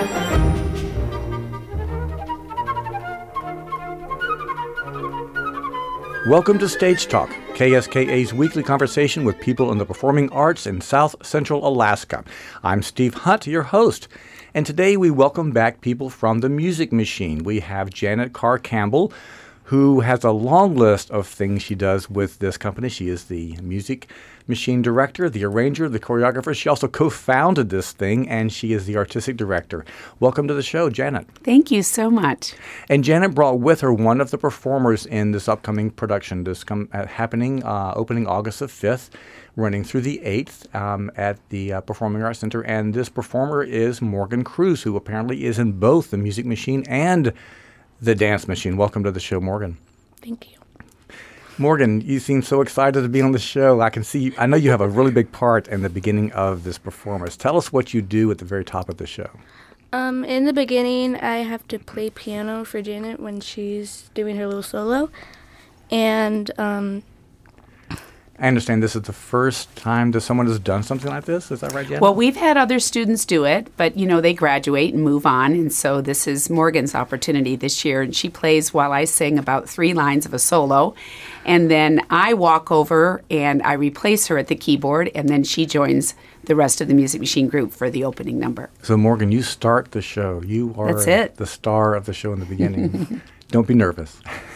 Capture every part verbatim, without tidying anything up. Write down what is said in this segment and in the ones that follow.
Welcome to Stage Talk, K S K A's weekly conversation with people in the performing arts in South Central Alaska. I'm Steve Hunt, your host, and today we welcome back people from the Music Machine. We have Janet Carr Campbell, who has a long list of things she does with this company. She is the Music Machine director, the arranger, the choreographer. She also co-founded this thing, and she is the artistic director. Welcome to the show, Janet. Thank you so much. And Janet brought with her one of the performers in this upcoming production. This come uh, happening, uh, opening August the fifth, running through the eighth um, at the uh, Performing Arts Center. And this performer is Morgan Cruz, who apparently is in both the Music Machine and the Dance Machine. Welcome to the show, Morgan. Thank you. Morgan, you seem so excited to be on the show. I can see, I know you have a really big part in the beginning of this performance. Tell us what you do at the very top of the show. Um, in the beginning, I have to play piano for Janet when she's doing her little solo. And um, I understand this is the first time that someone has done something like this. Is that right, Janet? Well, we've had other students do it, but, you know, they graduate and move on. And so this is Morgan's opportunity this year. And she plays while I sing about three lines of a solo. And then I walk over and I replace her at the keyboard. And then she joins the rest of the Music Machine group for the opening number. So, Morgan, you start the show. You are That's it. the star of the show in the beginning. Don't be nervous.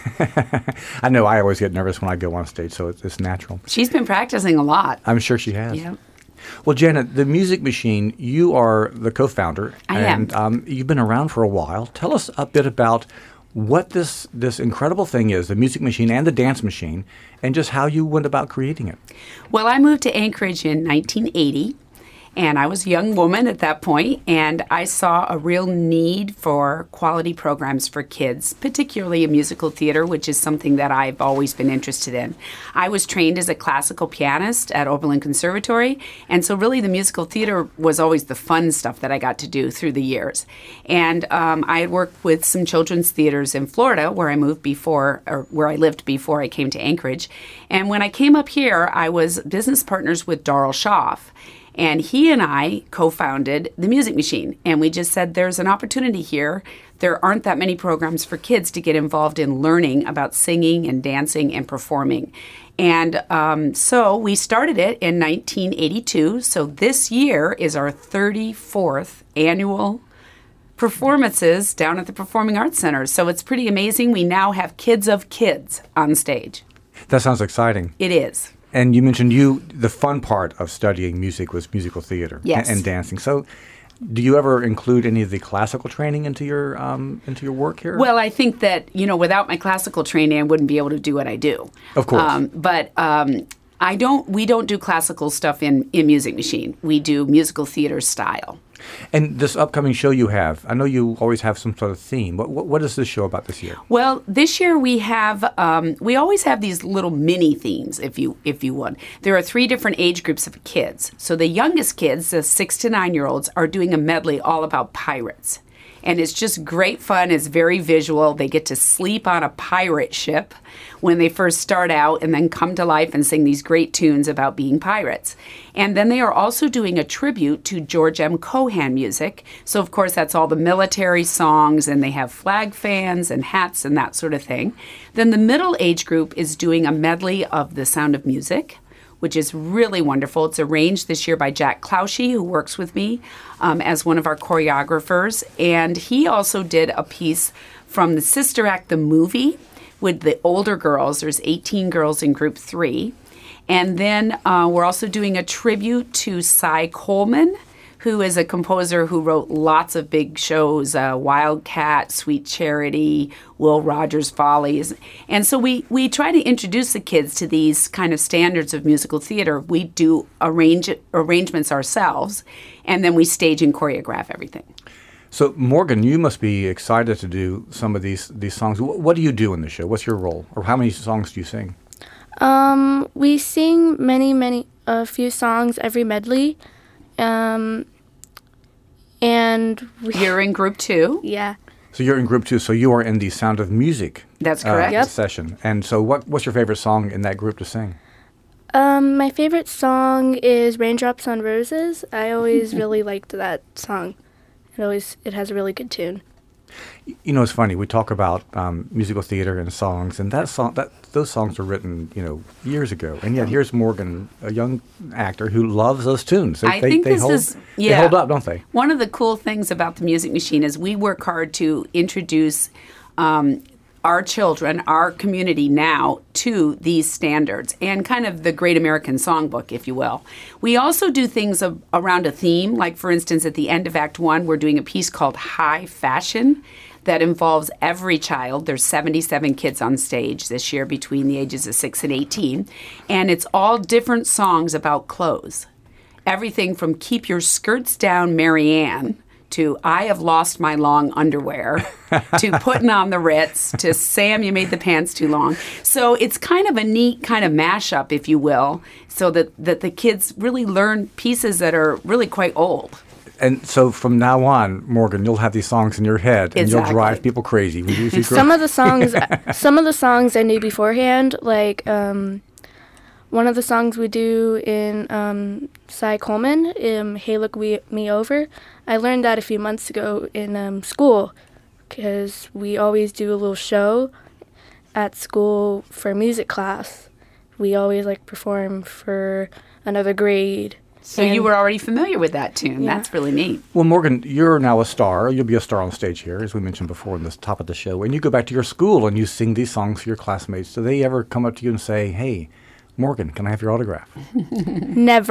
I know I always get nervous when I go on stage, so it's, it's natural. She's been practicing a lot. I'm sure she has. Yeah. Well, Janet, the Music Machine, you are the co-founder. I and, am. Um, you've been around for a while. Tell us a bit about what this, this incredible thing is, the Music Machine and the Dance Machine, and just how you went about creating it. Well, I moved to Anchorage in nineteen eighty. And I was a young woman at that point, and I saw a real need for quality programs for kids, particularly a musical theater, which is something that I've always been interested in. I was trained as a classical pianist at Oberlin Conservatory, and so really the musical theater was always the fun stuff that I got to do through the years. And um, I had worked with some children's theaters in Florida, where I moved before, or where I lived before I came to Anchorage. And when I came up here, I was business partners with Darrell Schaff. And he and I co-founded the Music Machine. And we just said there's an opportunity here. There aren't that many programs for kids to get involved in learning about singing and dancing and performing. And um, so we started it in nineteen eighty-two. So this year is our thirty-fourth annual performances down at the Performing Arts Center. So it's pretty amazing. We now have kids of kids on stage. That sounds exciting. It is. And you mentioned you, the fun part of studying music was musical theater Yes. and, and dancing. So do you ever include any of the classical training into your um, into your work here? Well, I think that, you know, without my classical training, I wouldn't be able to do what I do. Of course. Um, but um, I don't. We don't do classical stuff in, in Music Machine. We do musical theater style. And this upcoming show you have, I know you always have some sort of theme. What what, what is this show about this year? Well, this year we have um, we always have these little mini themes, if you if you would. There are three different age groups of kids. So the youngest kids, the six to nine year olds, are doing a medley all about pirates. And it's just great fun. It's very visual. They get to sleep on a pirate ship when they first start out and then come to life and sing these great tunes about being pirates. And then they are also doing a tribute to George M. Cohan music. So, of course, that's all the military songs, and they have flag fans and hats and that sort of thing. Then the middle age group is doing a medley of The Sound of Music, which is really wonderful. It's arranged this year by Jack Cloushy, who works with me um, as one of our choreographers. And he also did a piece from the Sister Act, the movie, with the older girls. There's eighteen girls in group three. And then uh, we're also doing a tribute to Cy Coleman, who is a composer who wrote lots of big shows, uh, Wildcat, Sweet Charity, Will Rogers Follies. And so we, we try to introduce the kids to these kind of standards of musical theater. We do arrange arrangements ourselves, and then we stage and choreograph everything. So, Morgan, you must be excited to do some of these, these songs. What, what do you do in the show? What's your role? Or how many songs do you sing? Um, we sing many, many, a few songs every medley. Um, and we, You're in group two. yeah. So you're in group two, so you are in the Sound of Music That's uh, correct. Yep. session. And so what, what's your favorite song in that group to sing? Um, my favorite song is Raindrops on Roses. I always really liked that song. It always it has a really good tune. You know, it's funny. We talk about um, musical theater and songs, and that song, that those songs were written, you know, years ago. And yet, here's Morgan, a young actor who loves those tunes. They, I they, think they this hold, is yeah. They hold up, don't they? One of the cool things about the Music Machine is we work hard to introduce um, our children, our community now, to these standards and kind of the Great American Songbook, if you will. We also do things of, around a theme, like, for instance, at the end of Act One, we're doing a piece called High Fashion that involves every child. There's seventy-seven kids on stage this year between the ages of six and eighteen, and it's all different songs about clothes. Everything from Keep Your Skirts Down, Marianne, to I Have Lost My Long Underwear, to Putting on the Ritz, to Sam, You Made the Pants Too Long. So it's kind of a neat kind of mashup, if you will, so that, that the kids really learn pieces that are really quite old. And so from now on, Morgan, you'll have these songs in your head, and Exactly. you'll drive people crazy. We usually Some of the songs, some of the songs I knew beforehand, like um, one of the songs we do in um, Cy Coleman, um, "Hey Look we, Me Over." I learned that a few months ago in um, school, because we always do a little show at school for music class. We always like perform for another grade. So And- you were already familiar with that tune. Yeah. That's really neat. Well, Morgan, you're now a star. You'll be a star on stage here, as we mentioned before in the top of the show. And you go back to your school and you sing these songs to your classmates. Do they ever come up to you and say, hey, Morgan, can I have your autograph? Never.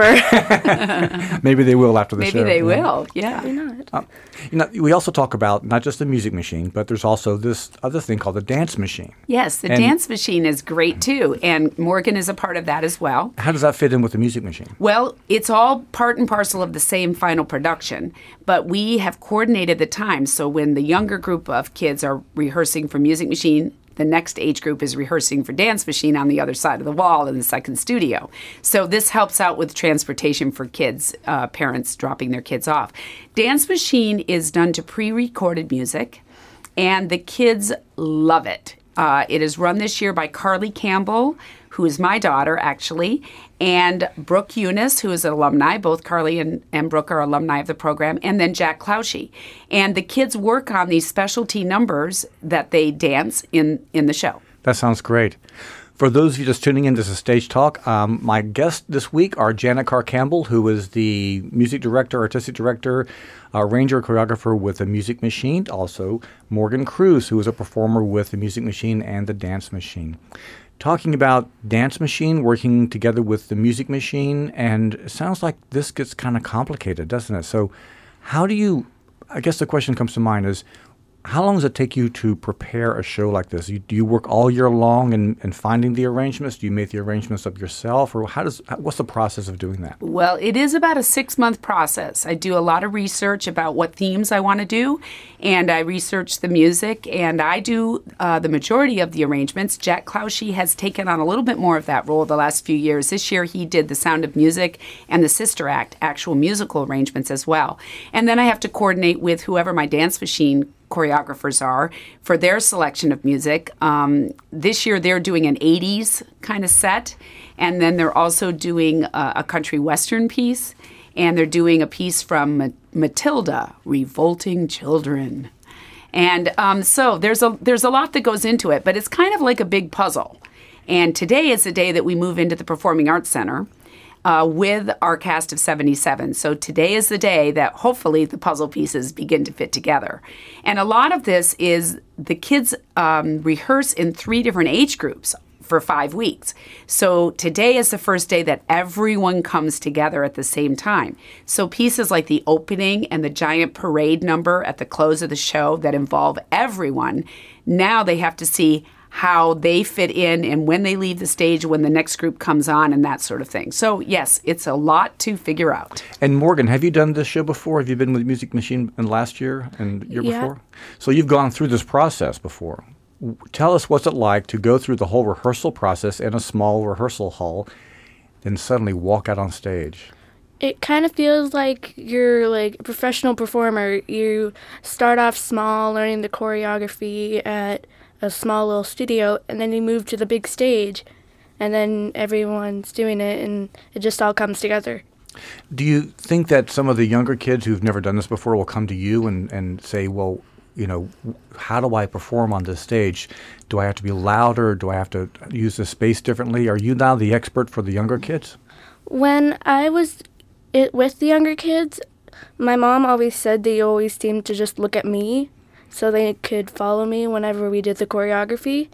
Maybe they will after the Maybe show. they yeah. will, yeah. Why not? Uh, you know, we also talk about not just the music machine, but there's also this other thing called the dance machine. Yes, the And- dance machine is great too, and Morgan is a part of that as well. How does that fit in with the music machine? Well, it's all part and parcel of the same final production, but we have coordinated the time. So when the younger group of kids are rehearsing for Music Machine, the next age group is rehearsing for Dance Machine on the other side of the wall in the second studio. So this helps out with transportation for kids, uh, parents dropping their kids off. Dance Machine is done to pre-recorded music, and the kids love it. Uh, it is run this year by Carly Campbell, who is my daughter, actually, and Brooke Eunice, who is an alumni. Both Carly and, and Brooke are alumni of the program, and then Jack Clouchy. And the kids work on these specialty numbers that they dance in, in the show. That sounds great. For those of you just tuning in, this is Stage Talk. Um, my guests this week are Janet Carr Campbell, who is the music director, artistic director, arranger, choreographer with the Music Machine. Also, Morgan Cruz, who is a performer with the Music Machine and the Dance Machine. Talking about Dance Machine, working together with the Music Machine, and it sounds like this gets kind of complicated, doesn't it? So how do you, I guess the question comes to mind is, how long does it take you to prepare a show like this? You, do you work all year long in, in finding the arrangements? Do you make the arrangements up yourself? Or how does what's the process of doing that? Well, it is about a six-month process. I do a lot of research about what themes I want to do, and I research the music, and I do uh, the majority of the arrangements. Jack Clouchy has taken on a little bit more of that role the last few years. This year he did The Sound of Music and the Sister Act, actual musical arrangements as well. And then I have to coordinate with whoever my Dance Machine choreographers are for their selection of music. Um, this year they're doing an eighties kind of set, and then they're also doing a, a country western piece, and they're doing a piece from Ma- Matilda, Revolting Children. And um, so there's a there's a lot that goes into it, but it's kind of like a big puzzle. And today is the day that we move into the Performing Arts Center Uh, with our cast of seventy-seven. So today is the day that hopefully the puzzle pieces begin to fit together. And a lot of this is the kids um, rehearse in three different age groups for five weeks. So today is the first day that everyone comes together at the same time. So pieces like the opening and the giant parade number at the close of the show that involve everyone, now they have to see how they fit in and when they leave the stage, when the next group comes on, and that sort of thing. So, yes, it's a lot to figure out. And Morgan, have you done this show before? Have you been with Music Machine in last year and year Yeah. before? So you've gone through this process before. W- Tell us what's it like to go through the whole rehearsal process in a small rehearsal hall, then suddenly walk out on stage. It kind of feels like you're like a professional performer. You start off small, learning the choreography at a small little studio, and then you move to the big stage, and then everyone's doing it, and it just all comes together. Do you think that some of the younger kids who've never done this before will come to you and, and say, well, you know, how do I perform on this stage? Do I have to be louder? Do I have to use the space differently? Are you now the expert for the younger kids? When I was it with the younger kids, my mom always said they always seemed to just look at me so they could follow me whenever we did the choreography.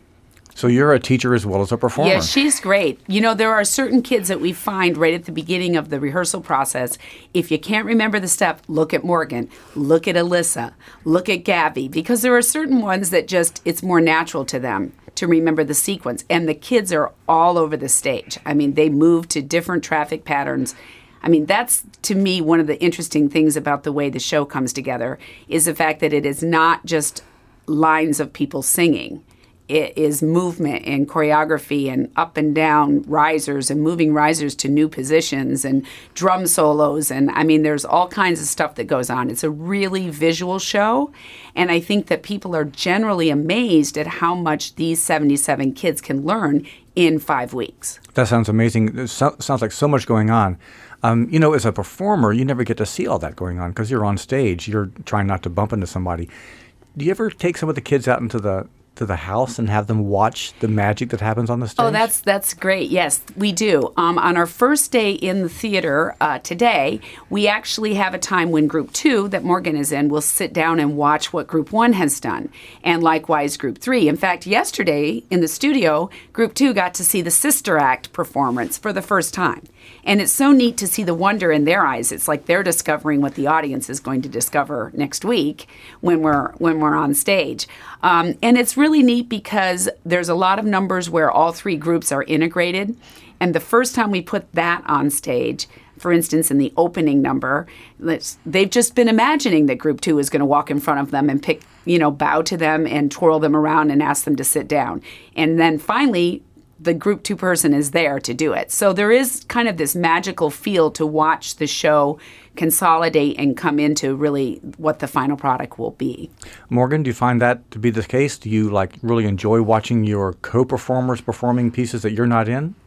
So you're a teacher as well as a performer. Yeah, she's great. You know, there are certain kids that we find right at the beginning of the rehearsal process. If you can't remember the step, look at Morgan, look at Alyssa, look at Gabby, because there are certain ones that just, it's more natural to them to remember the sequence. And the kids are all over the stage. I mean, they move to different traffic patterns. I mean, that's, to me, one of the interesting things about the way the show comes together is the fact that it is not just lines of people singing. It is movement and choreography and up and down risers and moving risers to new positions and drum solos. And I mean, there's all kinds of stuff that goes on. It's a really visual show. And I think that people are generally amazed at how much these seventy-seven kids can learn in five weeks. That sounds amazing. It so, sounds like so much going on. Um, you know, as a performer, you never get to see all that going on because you're on stage. You're trying not to bump into somebody. Do you ever take some of the kids out into the to the house and have them watch the magic that happens on the stage? Oh, that's that's great. Yes, we do. Um, on our first day in the theater uh, today, we actually have a time when Group Two, that Morgan is in, will sit down and watch what Group One has done, and likewise Group Three. In fact, yesterday in the studio, Group Two got to see the Sister Act performance for the first time. And it's so neat to see the wonder in their eyes. It's like they're discovering what the audience is going to discover next week when we're when we're on stage. Um, and it's really neat because there's a lot of numbers where all three groups are integrated. And the first time we put that on stage, for instance, in the opening number, they've just been imagining that Group Two is going to walk in front of them and pick, you know, bow to them and twirl them around and ask them to sit down. And then finally, the Group Two person is there to do it. So there is kind of this magical feel to watch the show consolidate and come into really what the final product will be. Morgan, do you find that to be the case? Do you like really enjoy watching your co-performers performing pieces that you're not in?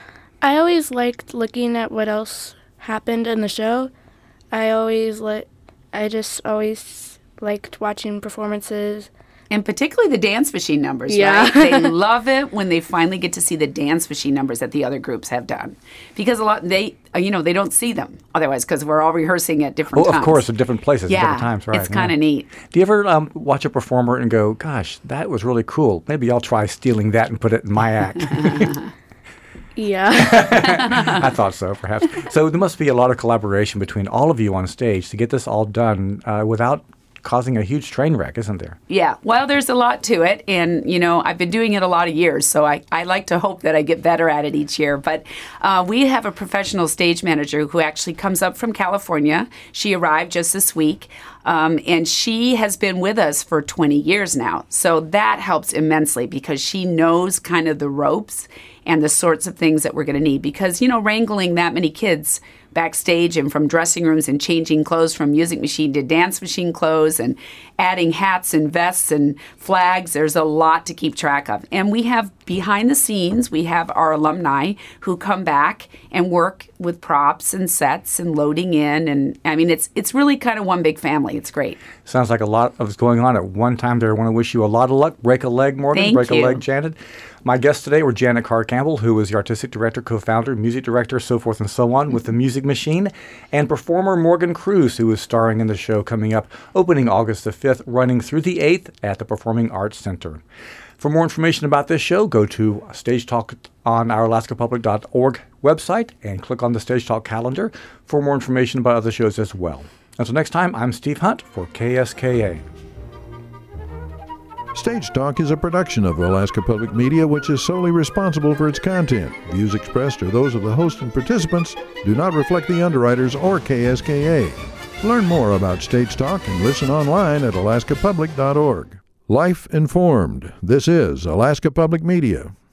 I always liked looking at what else happened in the show. I always like, I just always liked watching performances. And particularly the dance machine numbers, yeah. right? They love it when they finally get to see the dance machine numbers that the other groups have done. Because a lot, they, you know, they don't see them otherwise because we're all rehearsing at different oh, times. Of course, at different places, yeah, at different times, right. It's kind of yeah. neat. Do you ever um, watch a performer and go, gosh, that was really cool. Maybe I'll try stealing that and put it in my act. Yeah. I thought so, perhaps. So there must be a lot of collaboration between all of you on stage to get this all done uh, without causing a huge train wreck, isn't there? Yeah. Well, there's a lot to it. And, you know, I've been doing it a lot of years, so I, I like to hope that I get better at it each year. But uh, we have a professional stage manager who actually comes up from California. She arrived just this week. Um, and she has been with us for twenty years now. So that helps immensely because she knows kind of the ropes and the sorts of things that we're going to need. Because, you know, wrangling that many kids backstage and from dressing rooms and changing clothes from music machine to dance machine clothes and adding hats and vests and flags, there's a lot to keep track of. And we have behind the scenes, we have our alumni who come back and work with props and sets and loading in. And I mean, it's it's really kind of one big family. It's great. Sounds like a lot of is going on at one time there. I want to wish you a lot of luck. Break a leg, Morgan. Thank Break you. a leg, Janet. My guests today were Janet Carr Campbell, who is the artistic director, co-founder, music director, so forth and so on with the Music Machine, and performer Morgan Cruz, who is starring in the show coming up, opening August the fifth, running through the eighth at the Performing Arts Center. For more information about this show, go to Stage Talk on our Alaska Public dot org website and click on the Stage Talk calendar for more information about other shows as well. Until next time, I'm Steve Hunt for K S K A. Stage Talk is a production of Alaska Public Media, which is solely responsible for its content. Views expressed are those of the host and participants, do not reflect the underwriters or K S K A. Learn more about Stage Talk and listen online at Alaska Public dot org. Life informed. This is Alaska Public Media.